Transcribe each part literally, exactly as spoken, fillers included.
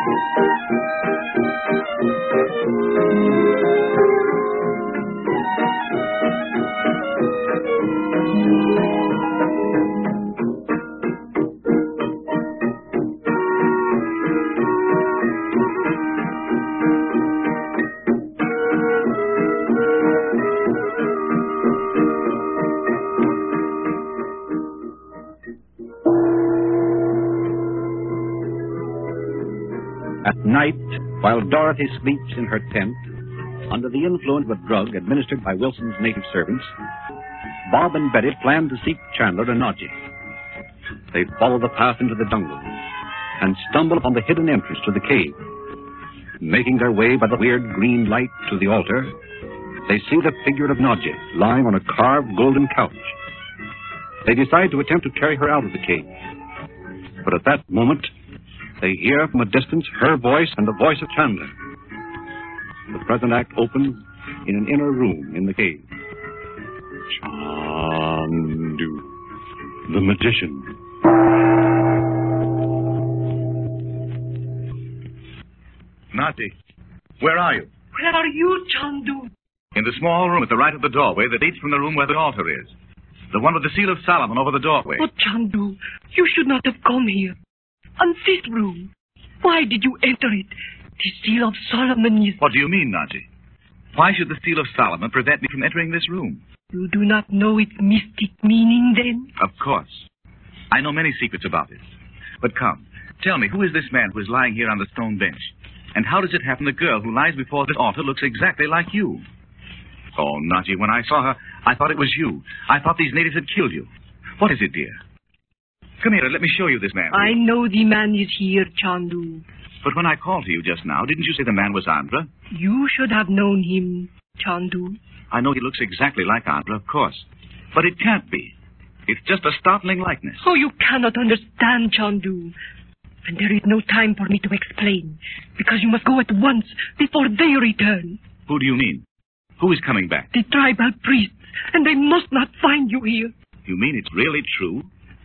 At night, while Dorothy sleeps in her tent, under the influence of a drug administered by Wilson's native servants, Bob and Betty plan to seek Chandler and Nadji. They follow the path into the jungle and stumble upon the hidden entrance to the cave. Making their way by the weird green light to the altar, they see the figure of Nadji lying on a carved golden couch. They decide to attempt to carry her out of the cave. But at that moment, they hear from a distance her voice and the voice of Chandler. The present act opens in an inner room in the cave. Chandu, the magician. Nadji, where are you? Where are you, Chandu? In the small room at the right of the doorway that leads from the room where the altar is. The one with the seal of Solomon over the doorway. Oh, Chandu, you should not have come here. And this room, why did you enter it? The seal of Solomon is... What do you mean, Nadji? Why should the seal of Solomon prevent me from entering this room? You do not know its mystic meaning, then? Of course. I know many secrets about it. But come, tell me, who is this man who is lying here on the stone bench? And how does it happen the girl who lies before this altar looks exactly like you? Oh, Nadji, when I saw her, I thought it was you. I thought these natives had killed you. What is it, dear? Come here and let me show you this man. I know the man is here, Chandu. But when I called to you just now, didn't you say the man was Andra? You should have known him, Chandu. I know he looks exactly like Andra, of course. But it can't be. It's just a startling likeness. Oh, you cannot understand, Chandu. And there is no time for me to explain, because you must go at once before they return. Who do you mean? Who is coming back? The tribal priests, and they must not find you here. You mean it's really true?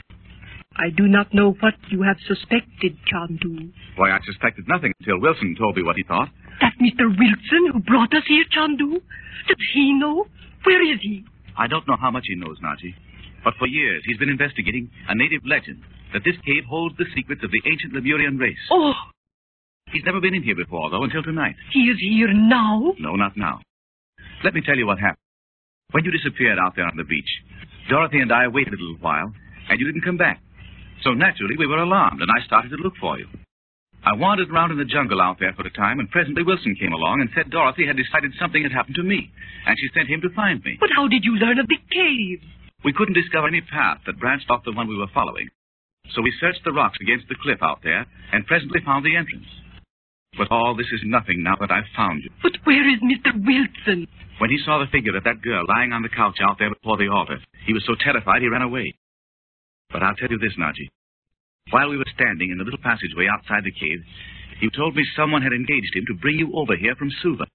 I do not know what you have suspected, Chandu. Why, I suspected nothing until Wilson told me what he thought. That Mister Wilson who brought us here, Chandu? Does he know? Where is he? I don't know how much he knows, Nadji. But for years, he's been investigating a native legend that this cave holds the secrets of the ancient Lemurian race. Oh! He's never been in here before, though, until tonight. He is here now? No, not now. Let me tell you what happened. When you disappeared out there on the beach, Dorothy and I waited a little while, and you didn't come back. So naturally, we were alarmed, and I started to look for you. I wandered around in the jungle out there for a time, and presently Wilson came along and said Dorothy had decided something had happened to me, and she sent him to find me. But how did you learn of the cave? We couldn't discover any path that branched off the one we were following. So we searched the rocks against the cliff out there, and presently found the entrance. But all this is nothing now that I've found you. But where is Mister Wilson? When he saw the figure of that girl lying on the couch out there before the altar, he was so terrified he ran away. But I'll tell you this, Nadji. While we were standing in the little passageway outside the cave, he told me someone had engaged him to bring you over here from Suva.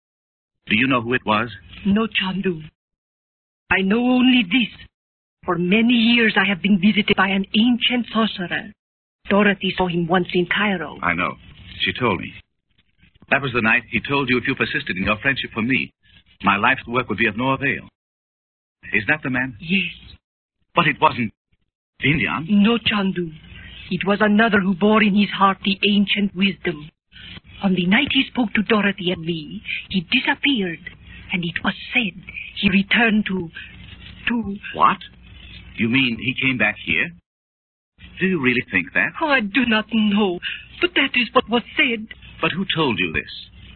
Do you know who it was? No, Chandu. I know only this. For many years I have been visited by an ancient sorcerer. Dorothy saw him once in Cairo. I know. She told me. That was the night he told you if you persisted in your friendship for me, my life's work would be of no avail. Is that the man? Yes. But it wasn't Vinyan. No, Chandu. It was another who bore in his heart the ancient wisdom. On the night he spoke to Dorothy and me, he disappeared, and it was said he returned to... to... What? You mean he came back here? Do you really think that? Oh, I do not know, but that is what was said. But who told you this?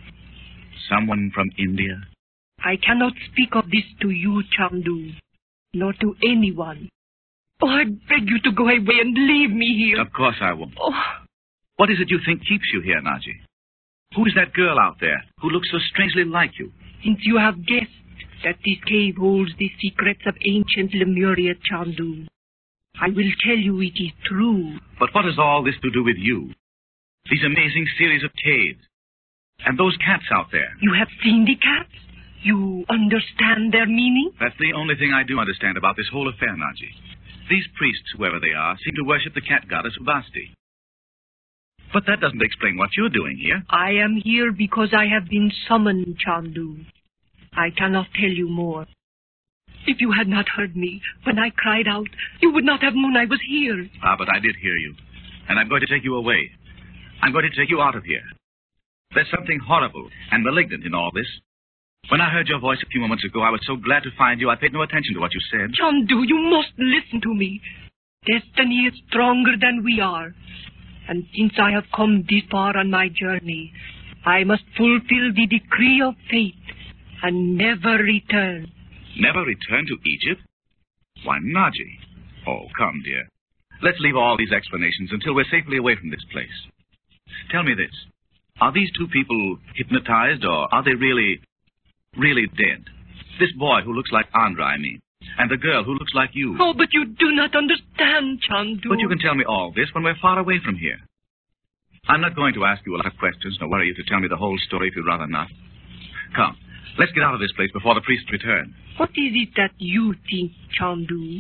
Someone from India? I cannot speak of this to you, Chandu, nor to anyone. Oh, I beg you to go away and leave me here. Of course I won't. Oh. What is it you think keeps you here, Nadji? Who is that girl out there who looks so strangely like you? Since you have guessed that this cave holds the secrets of ancient Lemuria, Chandu, I will tell you it is true. But what has all this to do with you? These amazing series of caves. And those cats out there. You have seen the cats? You understand their meaning? That's the only thing I do understand about this whole affair, Nadji. These priests, whoever they are, seem to worship the cat goddess Ubasti. But that doesn't explain what you're doing here. I am here because I have been summoned, Chandu. I cannot tell you more. If you had not heard me when I cried out, you would not have known I was here. Ah, but I did hear you. And I'm going to take you away. I'm going to take you out of here. There's something horrible and malignant in all this. When I heard your voice a few moments ago, I was so glad to find you, I paid no attention to what you said. Chandu, you must listen to me. Destiny is stronger than we are. And since I have come this far on my journey, I must fulfill the decree of fate and never return. Never return to Egypt? Why, Naji. Oh, come, dear. Let's leave all these explanations until we're safely away from this place. Tell me this. Are these two people hypnotized, or are they really, really dead? This boy who looks like Andra, I mean, and the girl who looks like you. Oh, but you do not understand, Chandu. But you can tell me all this when we're far away from here. I'm not going to ask you a lot of questions, nor worry you to tell me the whole story if you'd rather not. Come, let's get out of this place before the priests return. What is it that you think, Chandu?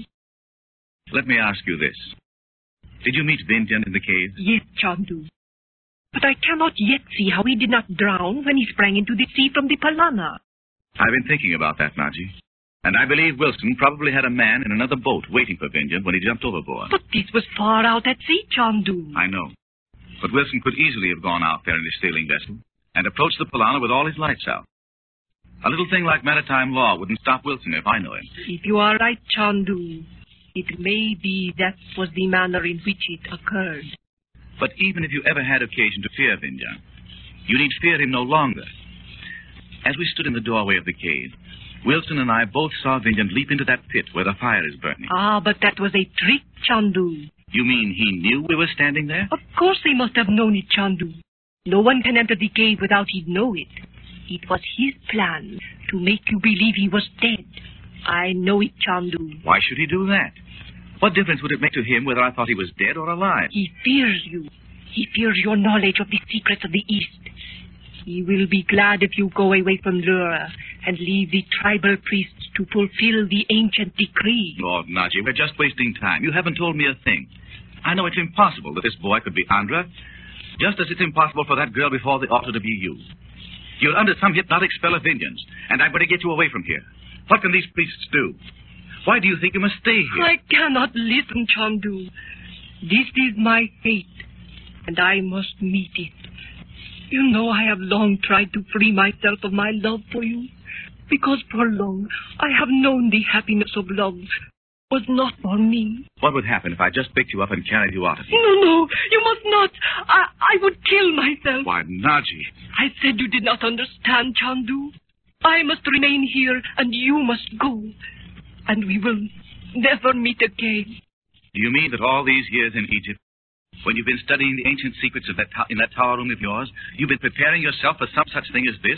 Let me ask you this. Did you meet Vindhyan in the cave? Yes, Chandu. But I cannot yet see how he did not drown when he sprang into the sea from the Palana. I've been thinking about that, Naji. And I believe Wilson probably had a man in another boat waiting for Vindhyan when he jumped overboard. But this was far out at sea, Chandu. I know. But Wilson could easily have gone out there in his sailing vessel and approached the Palana with all his lights out. A little thing like maritime law wouldn't stop Wilson if I know him. If you are right, Chandu, it may be that was the manner in which it occurred. But even if you ever had occasion to fear Vindhyan, you need fear him no longer. As we stood in the doorway of the cave, Wilson and I both saw Vindhyan leap into that pit where the fire is burning. Ah, but that was a trick, Chandu. You mean he knew we were standing there? Of course he must have known it, Chandu. No one can enter the cave without he'd know it. It was his plan to make you believe he was dead. I know it, Chandu. Why should he do that? What difference would it make to him whether I thought he was dead or alive? He fears you. He fears your knowledge of the secrets of the East. He will be glad if you go away from Lura and leave the tribal priests to fulfill the ancient decree. Lord Naji, we're just wasting time. You haven't told me a thing. I know it's impossible that this boy could be Andra, just as it's impossible for that girl before the altar to be you. You're under some hypnotic spell of Vindhyan's, and I'm going to get you away from here. What can these priests do? Why do you think you must stay here? I cannot listen, Chandu. This is my fate, and I must meet it. You know I have long tried to free myself of my love for you, because for long I have known the happiness of love was not for me. What would happen if I just picked you up and carried you out of here? No, no, you must not. I, I would kill myself. Why, Naji. I said you did not understand, Chandu. I must remain here, and you must go. And we will never meet again. Do you mean that all these years in Egypt, when you've been studying the ancient secrets of that to- in that tower room of yours, you've been preparing yourself for some such thing as this?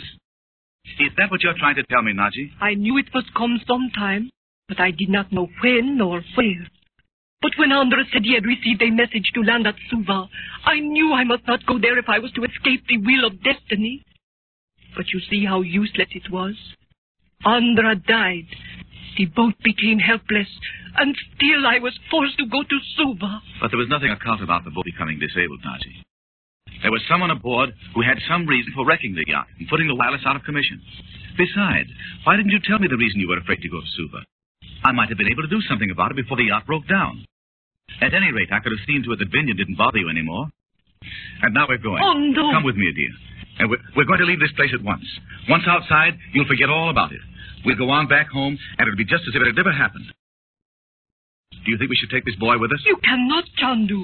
Is that what you're trying to tell me, Naji? I knew it must come sometime, but I did not know when or where. But when Andra said he had received a message to land at Suva, I knew I must not go there if I was to escape the will of destiny. But you see how useless it was. Andra died. The boat became helpless, and still I was forced to go to Suva. But there was nothing occult about the boat becoming disabled, Naji. There was someone aboard who had some reason for wrecking the yacht and putting the wireless out of commission. Besides, why didn't you tell me the reason you were afraid to go to Suva? I might have been able to do something about it before the yacht broke down. At any rate, I could have seen to it that Vindhyan didn't bother you anymore. And now we're going. Oh, no. Come with me, dear. And we're, we're going to leave this place at once. Once outside, you'll forget all about it. We'll go on back home, and it'll be just as if it had never happened. Do you think we should take this boy with us? You cannot, Chandu.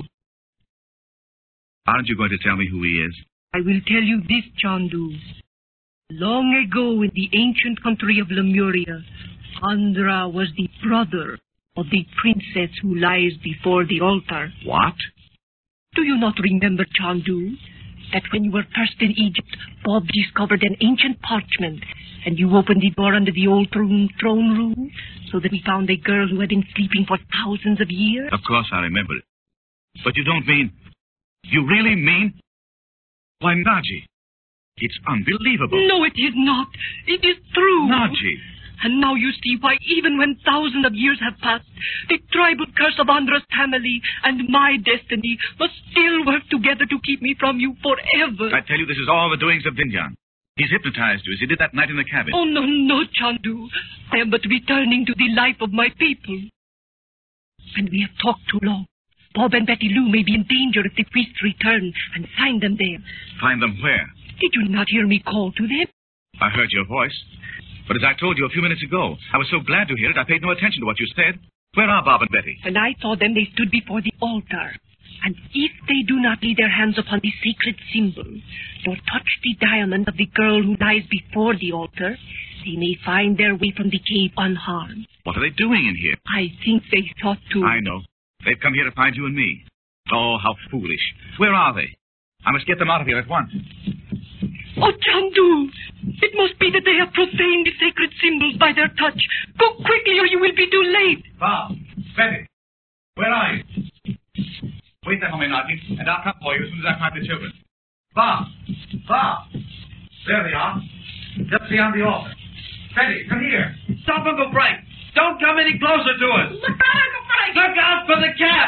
Aren't you going to tell me who he is? I will tell you this, Chandu. Long ago in the ancient country of Lemuria, Andra was the brother of the princess who lies before the altar. What? Do you not remember, Chandu, that when you were first in Egypt, Bob discovered an ancient parchment, and you opened the door under the old throne, throne room, so that we found a girl who had been sleeping for thousands of years? Of course I remember it. But you don't mean... You really mean... Why, Naji, it's unbelievable. No, it is not. It is true. Naji, And now you see why, even when thousands of years have passed, the tribal curse of Andra's family and my destiny must still work together to keep me from you forever. I tell you, this is all the doings of Vinjan. He's hypnotized you, as he did that night in the cabin. Oh, no, no, Chandu. I am but returning to the life of my people. And we have talked too long. Bob and Betty Lou may be in danger if the priests return and find them there. Find them where? Did you not hear me call to them? I heard your voice. But as I told you a few minutes ago, I was so glad to hear it, I paid no attention to what you said. Where are Bob and Betty? When I saw them, they stood before the altar. And if they do not lay their hands upon the sacred symbol, nor touch the diamond of the girl who lies before the altar, they may find their way from the cave unharmed. What are they doing in here? I think they thought to... I know. They've come here to find you and me. Oh, how foolish. Where are they? I must get them out of here at once. Oh, Chandu! It must be that they have profaned the sacred symbols by their touch. Go quickly or you will be too late. Bob, Betty, where are you? Wait there for me, Naji, and I'll come for you as soon as I find the children. Bob! Bob! There they are. Just beyond the altar. Betty, come here. Stop, Uncle Frank. Don't come any closer to us. Look out, Uncle Frank! Look out for the cat.